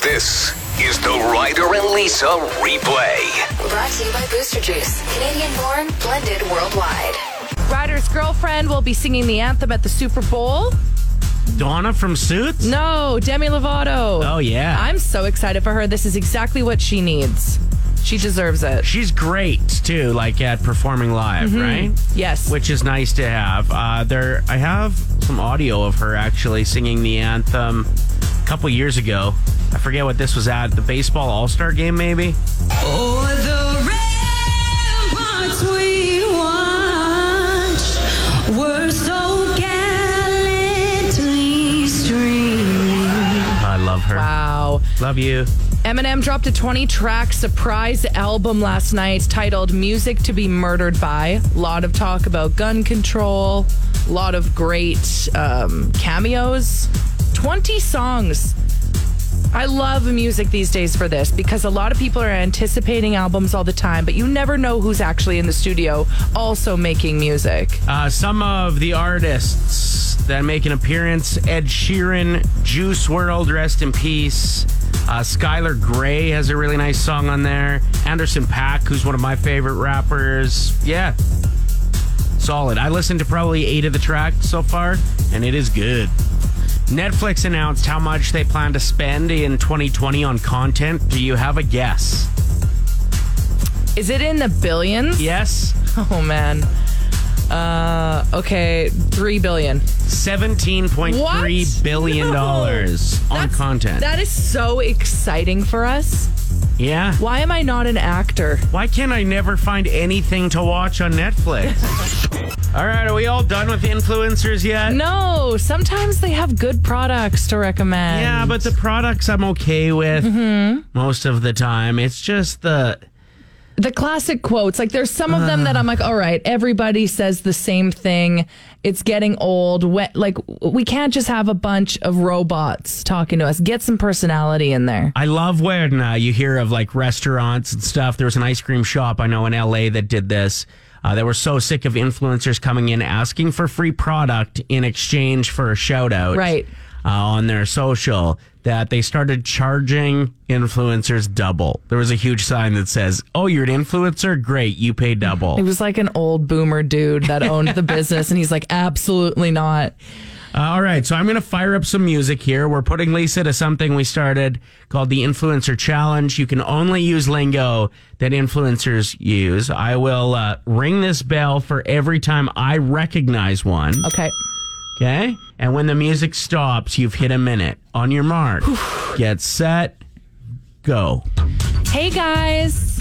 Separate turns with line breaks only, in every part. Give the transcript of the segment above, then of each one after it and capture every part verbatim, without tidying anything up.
This is the Ryder and Lisa replay.
Brought to you by Booster Juice. Canadian born, blended worldwide.
Ryder's girlfriend will be singing the anthem at the Super Bowl.
Donna from Suits?
No, Demi Lovato.
Oh, yeah.
I'm so excited for her. This is exactly what she needs. She deserves it.
She's great, too, like at performing live,
Mm-hmm.
right?
Yes.
Which is nice to have. Uh, there, I have some audio of her actually singing the anthem a couple years ago. I forget what this was at. The baseball all-star game, maybe?
Oh, the ramparts we watched were so gallantly streaming.
I love her.
Wow.
Love you.
Eminem dropped a twenty-track surprise album last night titled Music to be Murdered By. A lot of talk about gun control. A lot of great um, cameos. twenty songs. I love music these days for this because a lot of people are anticipating albums all the time, but you never know who's actually in the studio also making music.
Uh, some of the artists that make an appearance: Ed Sheeran, Juice world, rest in peace. Uh, Skylar Grey has a really nice song on there. Anderson .Paak, who's one of my favorite rappers. Yeah, solid. I listened to probably eight of the tracks so far, and it is good. Netflix announced how much they plan to spend in twenty twenty on content. Do you have a guess?
Is it in the billions?
Yes.
Oh, man. Uh, okay, three billion.
seventeen point three billion dollars
No.
on
That's-
content.
That is so exciting for us.
Yeah.
Why am I not an actor?
Why can't I never find anything to watch on Netflix? All right, are we all done with influencers yet?
No, sometimes they have good products to recommend.
Yeah, but the products I'm okay with most of the time. It's just the...
The classic quotes, like there's some of them that I'm like, all right, everybody says the same thing. It's getting old. We- Like, we can't just have a bunch of robots talking to us. Get some personality in there.
I love when uh, you hear of like restaurants and stuff. There was an ice cream shop I know in L A that did this. Uh, they were so sick of influencers coming in asking for free product in exchange for a shout out.
Right.
Uh, on their social, that they started charging influencers double. There was a huge sign that says, oh, you're an influencer? Great, you pay double.
It was like an old boomer dude that owned the business, and he's like, absolutely not.
Uh, all right, so I'm going to fire up some music here. We're putting Lisa to something we started called the Influencer Challenge. You can only use lingo that influencers use. I will uh, ring this bell for every time I recognize one.
Okay.
Okay? And when the music stops, you've hit a minute. On your mark, get set, go.
Hey, guys.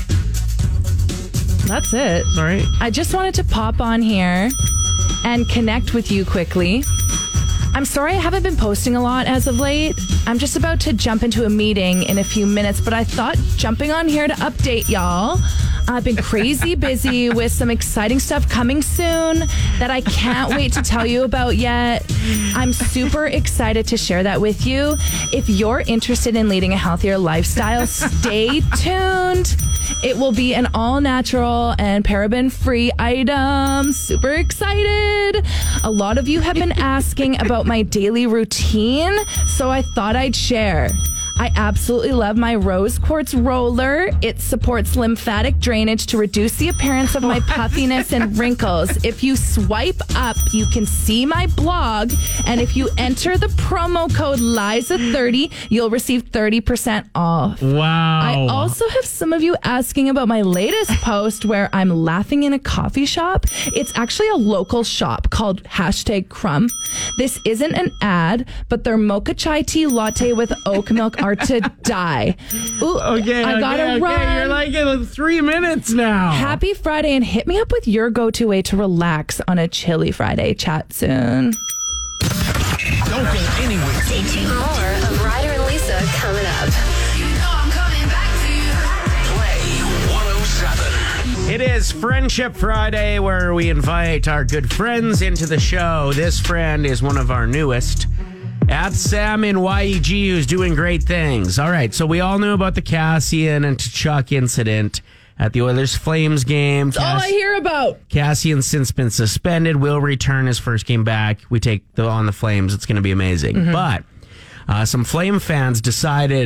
That's it.
All right.
I just wanted to pop on here and connect with you quickly. I'm sorry I haven't been posting a lot as of late. I'm just about to jump into a meeting in a few minutes, but I thought jumping on here to update y'all. I've been crazy busy with some exciting stuff coming soon that I can't wait to tell you about yet. I'm super excited to share that with you. If you're interested in leading a healthier lifestyle, stay tuned. It will be an all-natural and paraben-free item. Super excited. A lot of you have been asking about my daily routine, so I thought I'd share. I absolutely love my rose quartz roller. It supports lymphatic drainage to reduce the appearance of my puffiness and wrinkles. If you swipe up, you can see my blog. And if you enter the promo code Liza thirty, you'll receive thirty percent off.
Wow.
I also have some of you asking about my latest post where I'm laughing in a coffee shop. It's actually a local shop called hashtag Crumb. This isn't an ad, but their mocha chai tea latte with oat milk are to die. Ooh,
Okay,
I gotta
okay, okay.
run.
You're like in three minutes now.
Happy Friday, and hit me up with your go-to way to relax on a chilly Friday. Chat soon.
Don't go anywhere.
Stay tuned. More of Ryder and Lisa coming up.
You know I'm coming back to you.
Play one oh seven.
It is Friendship Friday, where we invite our good friends into the show. This friend is one of our newest, at Sam in Y E G, who's doing great things. All right, so we all knew about the Cassian and Tkachuk incident at the Oilers Flames game.
That's all I hear about.
Cassian's since been suspended, will return his first game back. We take the on the Flames. It's going to be amazing.
Mm-hmm.
But uh, some Flame fans decided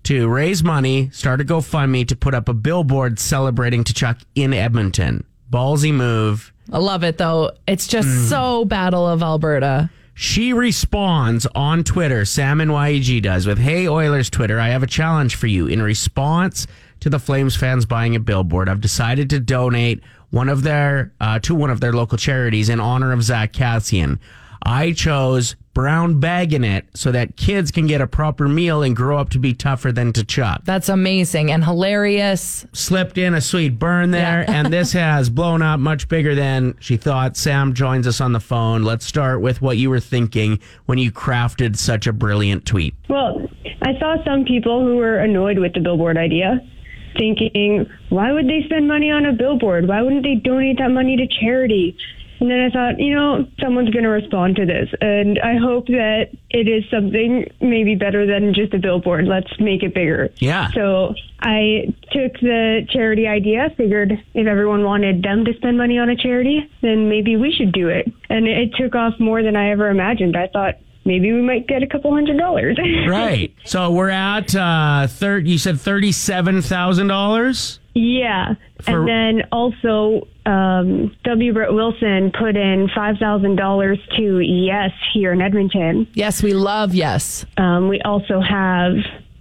to raise money, start a GoFundMe to put up a billboard celebrating T'Chuk in Edmonton. Ballsy move.
I love it, though. It's just
Mm.
so Battle of Alberta.
She responds on Twitter, Sam and Y E G does, with, "Hey, Oilers Twitter, I have a challenge for you. In response to the Flames fans buying a billboard, I've decided to donate one of their uh, to one of their local charities in honor of Zach Kassian. I chose brown bagging it so that kids can get a proper meal and grow up to be tougher than T'Chuk."
That's amazing and hilarious.
Slipped in a sweet burn there,
Yeah.
and this has blown up much bigger than she thought. Sam joins us on the phone. Let's start with what you were thinking when you crafted such a brilliant tweet.
Well, I saw some people who were annoyed with the billboard idea, thinking, why would they spend money on a billboard? Why wouldn't they donate that money to charity? And then I thought, you know, someone's going to respond to this. And I hope that it is something maybe better than just a billboard. Let's make it bigger.
Yeah.
So I took the charity idea, figured if everyone wanted them to spend money on a charity, then maybe we should do it. And it took off more than I ever imagined. I thought maybe we might get a couple hundred dollars.
Right. So we're at, uh, third, you said thirty-seven thousand dollars?
Yeah.
For-
And then also, um, W. Brett Wilson put in five thousand dollars to Yes here in Edmonton.
Yes, we love Yes.
Um, we also have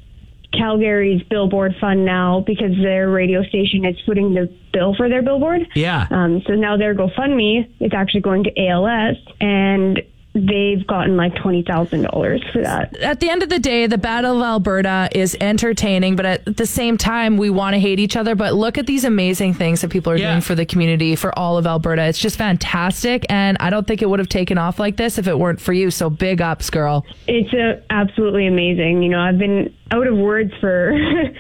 Calgary's billboard fund now because their radio station is footing the bill for their billboard.
Yeah.
Um, so now their GoFundMe is actually going to A L S, and they've gotten like twenty thousand dollars for that.
At the end of the day, the Battle of Alberta is entertaining, but at the same time, we want to hate each other. But look at these amazing things that people are
Yeah.
doing for the community, for all of Alberta. It's just fantastic. And I don't think it would have taken off like this if it weren't for you. So big ups, girl.
It's uh, absolutely amazing. You know, I've been out of words for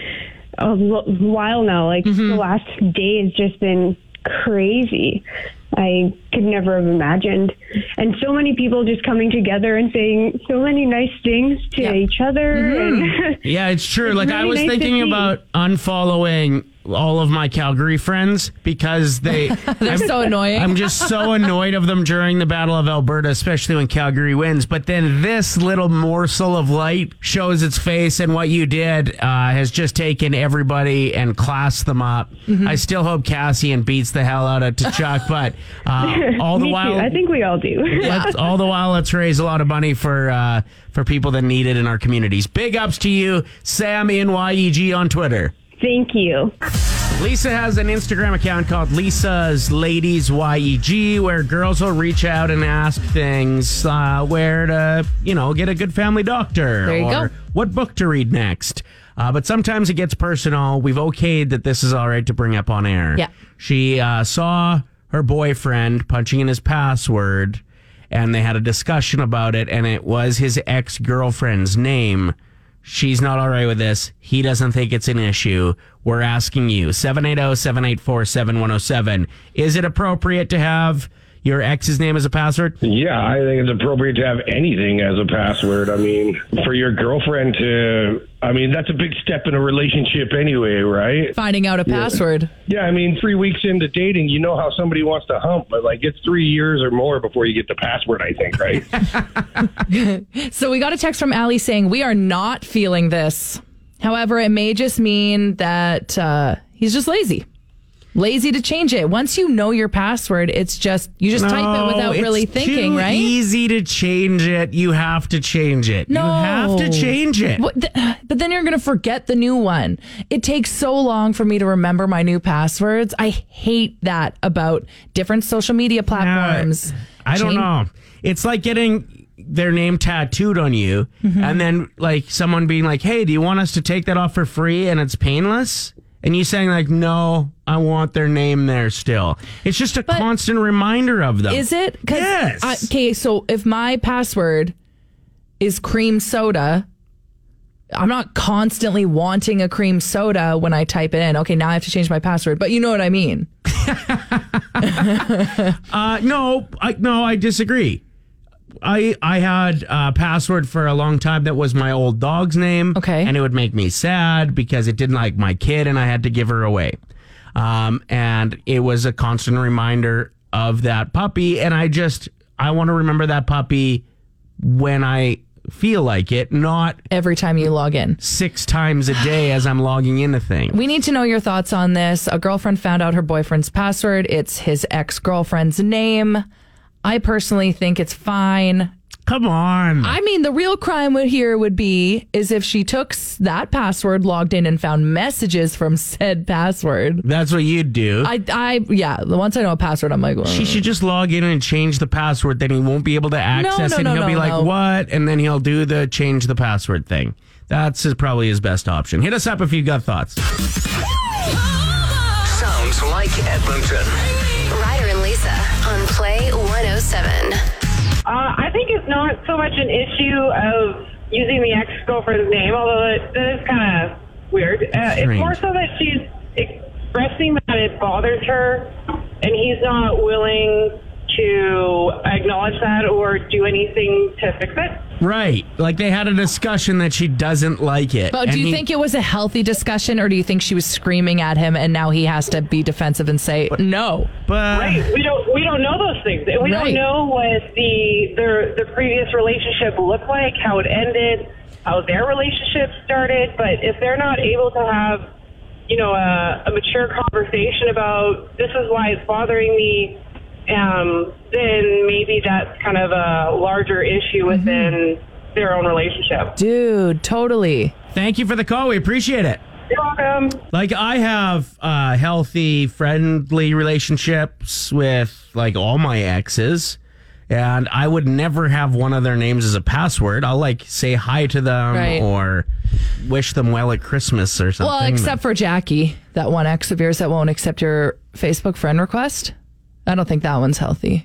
a l- while now. Like the last day has just been crazy. I could never have imagined. And so many people just coming together and saying so many nice things to
Yeah.
each other. And
Yeah, it's true. Like, I
really
was
nice to
thinking
see.
about unfollowing all of my Calgary friends because they
They're so annoying.
I'm just so annoyed of them during the Battle of Alberta, especially when Calgary wins. But then this little morsel of light shows its face, and what you did uh, has just taken everybody and classed them up.
Mm-hmm.
I still hope Cassian beats the hell out of T'Chuk, but uh, all the
me
while,
too. I think we all do.
let's, all the while, let's raise a lot of money for uh, for people that need it in our communities. Big ups to you, Sam in Y E G on Twitter.
Thank you.
Lisa has an Instagram account called Lisa's Ladies Y E G, where girls will reach out and ask things, uh, where to, you know, get a good family doctor,
There you
or
go.
what book to read next. Uh, but sometimes it gets personal. We've okayed that this is all right to bring up on air.
Yeah.
She uh, saw her boyfriend punching in his password, and they had a discussion about it, and it was his ex-girlfriend's name. She's not all right with this. He doesn't think it's an issue. We're asking you, seven eight zero, seven eight four, seven one zero seven. Is it appropriate to have your ex's name as a password?
Yeah, I think it's appropriate to have anything as a password. I mean, for your girlfriend to, I mean, that's a big step in a relationship anyway, right?
Finding out a password.
Yeah, I mean, three weeks into dating, you know how somebody wants to hump, but like it's three years or more before you get the password, I think, right?
So we got a text from Allie saying, we are not feeling this. However, it may just mean that uh, he's just lazy. Lazy to change it. Once you know your password, it's just, you just type it without
it's
really thinking,
too
right?
easy to change it. You have to change it.
No.
You have to change it.
What the- but then you're going to forget the new one. It takes so long for me to remember my new passwords. I hate that about different social media platforms.
I don't
Change-
know. It's like getting their name tattooed on you,
Mm-hmm.
and then like someone being like, "Hey, do you want us to take that off for free?" And it's painless. And you saying like, "No, I want their name there still." It's just a
But
constant reminder of them.
Is it? 'Cause
Yes.
I- okay, so if my password is cream soda, I'm not constantly wanting a cream soda when I type it in. Okay, now I have to change my password, but you know what I mean.
Uh, no, I no, I disagree. I I had a password for a long time that was my old dog's name.
Okay.
And it would make me sad because it didn't like my kid and I had to give her away. Um, and it was a constant reminder of that puppy. And I just, I want to remember that puppy when I feel like it, not
Every time you log in.
six times a day as I'm logging into things.
We need to know your thoughts on this. A girlfriend found out her boyfriend's password. It's his ex-girlfriend's name. I personally think it's fine.
Come on.
I mean, the real crime would here would be is if she took s- that password, logged in, and found messages from said password.
That's what you'd do.
I, I, yeah. Once I know a password, I'm like, well,
She should just log in and change the password. Then he won't be able to access
no,
it.
no,
He'll
no,
be like,
no.
what? And then he'll do the change the password thing. That's his, probably his best option. Hit us up if you've got thoughts.
Sounds like Edmonton.
Ryder and Lisa on Play one oh seven.
Uh, I think it's not so much an issue of using the ex-girlfriend's name, although it, that is kind of weird. Uh, it's more so that she's expressing that it bothers her, and he's not willing to acknowledge that or do anything to fix it.
Right. Like they had a discussion that she doesn't like it.
But
And
do you
he-
think it was a healthy discussion, or do you think she was screaming at him and now he has to be defensive and say no?
But
Right. We don't we don't know those things. And we
Right.
don't know what the their the previous relationship looked like, how it ended, how their relationship started. But if they're not able to have, you know, a, a mature conversation about this is why it's bothering me, um, then maybe that's kind of a larger issue within their own relationship.
Dude, totally.
Thank you for the call. We appreciate it.
You're welcome.
Like I have uh, healthy, friendly relationships with like all my exes, and I would never have one of their names as a password. I'll like say hi to them
Right.
or wish them well at Christmas or something.
Well, except for Jackie, that one ex of yours that won't accept your Facebook friend request. I don't think that one's healthy.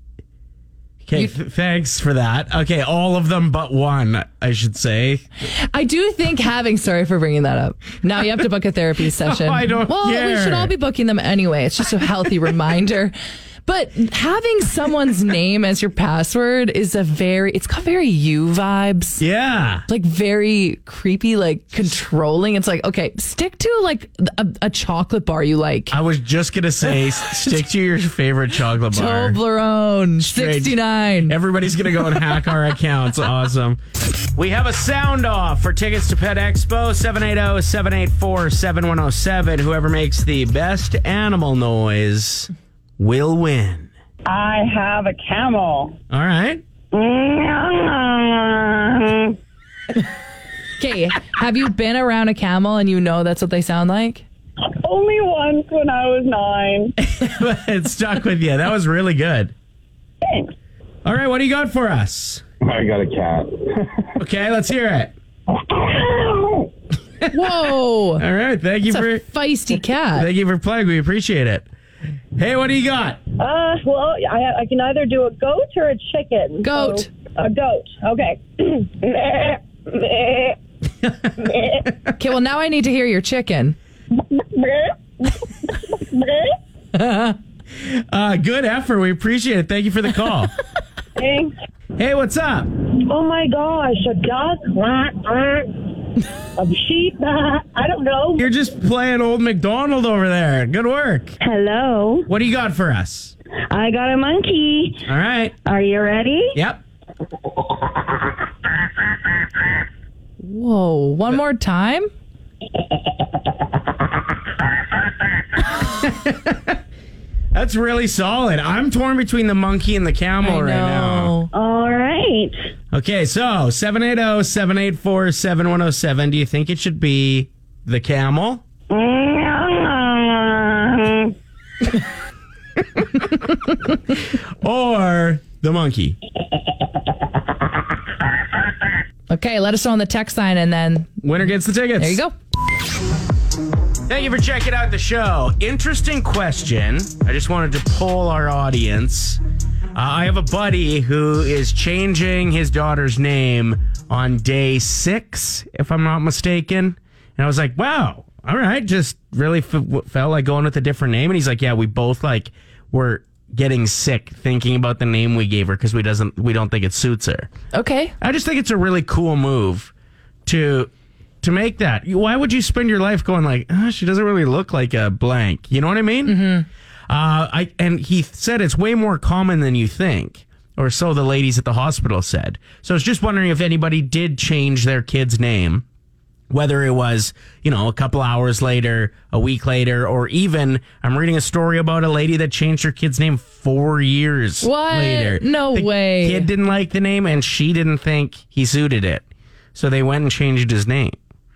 Okay, th- thanks for that. Okay, all of them but one, I should say.
I do think having, sorry for bringing that up. Now you have to book a therapy session.
I don't
well, we
care.
should all be booking them anyway. It's just a healthy reminder. But having someone's name as your password is a very, it's got very you vibes.
Yeah.
Like very creepy, like controlling. It's like, okay, stick to like a, a chocolate bar you like.
I was just going to say, stick to your favorite chocolate bar.
Toblerone,
Straight-
sixty-nine.
Everybody's going to go and hack our accounts. Awesome. We have a sound off for tickets to Pet Expo, seven eight zero, seven eight four, seven one zero seven. Whoever makes the best animal noise will win.
I have a camel.
All right.
Okay, have you been around a camel and you know that's what they sound like?
Only once when I was nine.
It stuck with you. That was really good.
Thanks.
All right, what do you got for us?
I got a cat.
Okay, let's hear it.
Whoa,
All right, thank you
it's
for
a feisty cat.
thank you for playing. We appreciate it. Hey, what do you got?
Uh, well, I, I can either do a goat or a chicken.
Goat.
So, a goat. Okay.
Okay, well now I need to hear your chicken.
Uh, good effort. We appreciate it. Thank you for the call.
Thanks.
Hey, what's up?
Oh my gosh, a duck, a sheep. I don't know.
You're just playing Old McDonald over there. Good work.
Hello.
What do you got for us?
I got a monkey.
All right.
Are you ready?
Yep.
Whoa, one more time?
That's really solid. I'm torn between the monkey and the camel
I
right now.
know.
All right.
Okay, so seven eight zero, seven eight four, seven one zero seven. Do you think it should be the camel? Or the monkey?
Okay, let us know on the text line and then
Winner gets the tickets.
there you go.
Thank you for checking out the show. Interesting question. I just wanted to poll our audience. Uh, I have a buddy who is changing his daughter's name on day six, if I'm not mistaken. And I was like, wow, all right, just really f- felt like going with a different name. And he's like, yeah, we both like were getting sick thinking about the name we gave her because we doesn't we don't think it suits her.
Okay.
I just think it's a really cool move to to make that. Why would you spend your life going like, oh, she doesn't really look like a blank? You know what I mean? Mm-hmm. Uh, I and he said it's way more common than you think. or so the ladies at the hospital said. So I was just wondering if anybody did change their kid's name, whether it was, you know, a couple hours later, a week later, or even I'm reading a story about a lady that changed her kid's name four years
What?
later.
No
the
way.
Kid didn't like the name and she didn't think he suited it. So they went and changed his name.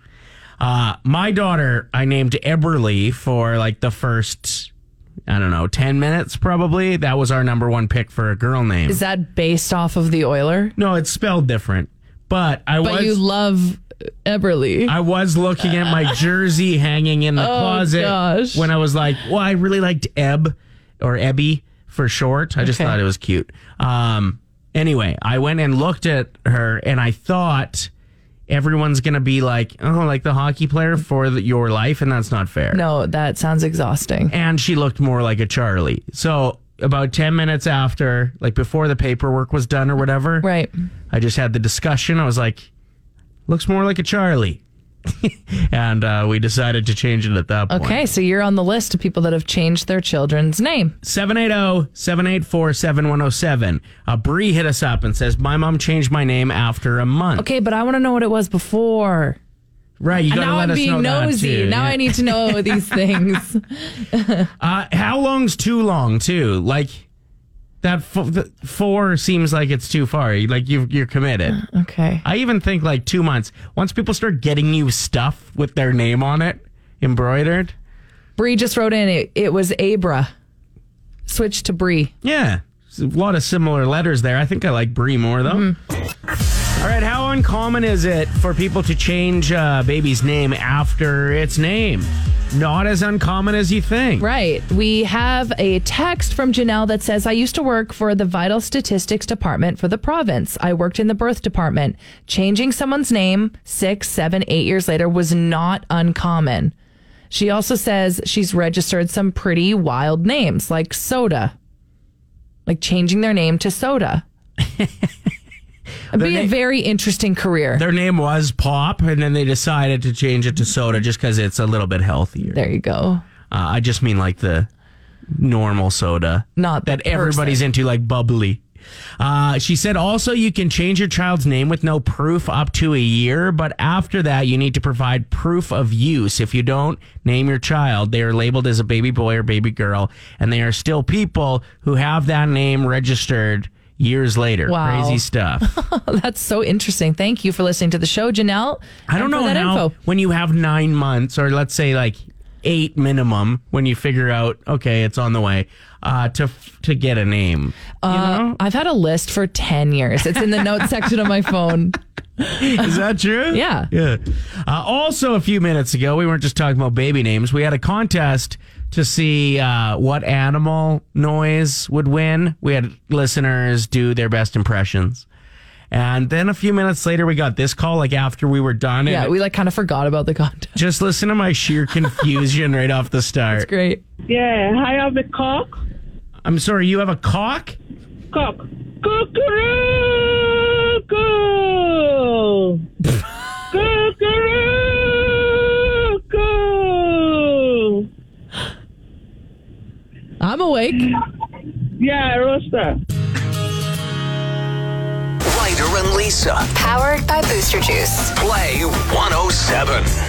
Uh, my daughter, I named Eberly for like the first, I don't know, ten minutes probably. That was our number one pick for a girl name.
Is that based off of the Oiler?
No, it's spelled different. But I
But
was
you love Eberly.
I was looking at my jersey hanging in the
Oh,
closet
gosh.
when I was like, well, I really liked Eb or Ebby for short. I just
Okay.
thought it was cute. Um, anyway, I went and looked at her and I thought everyone's going to be like, oh, like the hockey player for the, your life. And that's not fair.
No, that sounds exhausting.
And she looked more like a Charlie. So about ten minutes after, like before the paperwork was done or whatever,
Right.
I just had the discussion. I was like, looks more like a Charlie. and uh, we decided to change it at that point.
Okay, so you're on the list of people that have changed their children's name.
seven eight zero, seven eight four, seven one zero seven. Uh, Bree hit us up and says, my mom changed my name after a month.
Okay, but I want to know what it was before.
Right, you got to
Now
let
I'm
us know
being
that
nosy.
too.
Now
Yeah.
I need to know these things.
Uh, how long's too long, too? Like, that f- the four seems like it's too far. Like, you've, you're committed.
Okay.
I even think like two months. Once people start getting you stuff with their name on it, embroidered.
Bree just wrote in, it, it was Abra. Switch to Bree.
Yeah, a lot of similar letters there. I think I like Bree more, though.
Mm-hmm.
All right, how uncommon is it for people to change a baby's name after its name? Not as uncommon as you think.
Right. We have a text from Janelle that says, I used to work for the vital statistics department for the province. I worked in the birth department. Changing someone's name six, seven, eight years later was not uncommon. She also says she's registered some pretty wild names like Soda, like changing their name to Soda. It'd be
Their
a
na-
very interesting career.
Their name was Pop, and then they decided to change it to Soda just because it's a little bit healthier.
There you go.
Uh, I just mean like the normal soda.
Not the
that everybody's
person.
into, like bubbly. Uh, she said also you can change your child's name with no proof up to a year, but after that you need to provide proof of use. If you don't name your child, they are labeled as a baby boy or baby girl, and they are still people who have that name registered years later.
Wow.
Crazy stuff.
That's so interesting. Thank you for listening to the show, Janelle.
I don't
and for
know
that
how
info.
when you have nine months or let's say like eight minimum when you figure out, okay, it's on the way, uh, to to get a name. You
Uh,
know?
I've had a list for ten years. It's in the notes section of my phone.
Is that true?
Yeah.
Yeah. Uh, also, a few minutes ago, we weren't just talking about baby names. We had a contest to see uh, what animal noise would win. We had listeners do their best impressions. And then a few minutes later, we got this call, like after we were done.
Yeah,
and
we like kind of forgot about the contest.
just listen to my sheer confusion right off the start.
Great.
Yeah, I have the cock.
I'm sorry, you have a cock?
Cock. Cuckoo! Cuckoo!
I'm awake.
Yeah, Rosta.
Ryder and Lisa.
Powered by Booster Juice.
Play one oh seven.